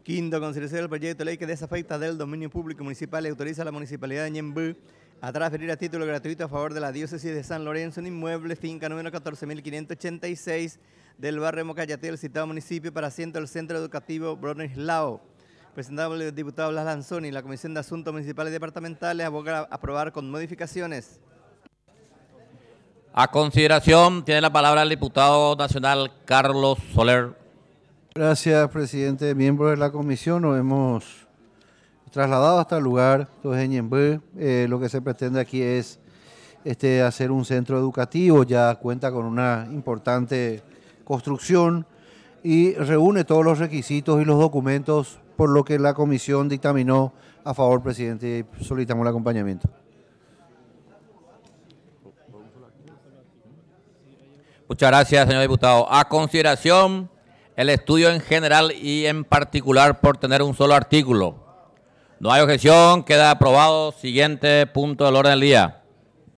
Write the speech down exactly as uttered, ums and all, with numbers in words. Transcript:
Quinto, consideración del proyecto de ley que desafecta del dominio público municipal y autoriza a la Municipalidad de Ñemby a transferir a título gratuito a favor de la Diócesis de San Lorenzo un inmueble, finca número catorce mil quinientos ochenta y seis del barrio Mocayate del citado municipio para asiento del Centro Educativo Bronislao. Presentado por el diputado Blas Lanzoni, la Comisión de Asuntos Municipales y Departamentales aboga a aprobar con modificaciones. A consideración tiene la palabra el diputado nacional Carlos Soler. Gracias, presidente. Miembros de la comisión, nos hemos trasladado hasta el lugar de Ñemby. Eh, lo que se pretende aquí es este, hacer un centro educativo, ya cuenta con una importante construcción y reúne todos los requisitos y los documentos, por lo que la comisión dictaminó a favor, presidente, y solicitamos el acompañamiento. Muchas gracias, señor diputado. A consideración, el estudio en general y en particular por tener un solo artículo. No hay objeción, queda aprobado. Siguiente punto del orden del día.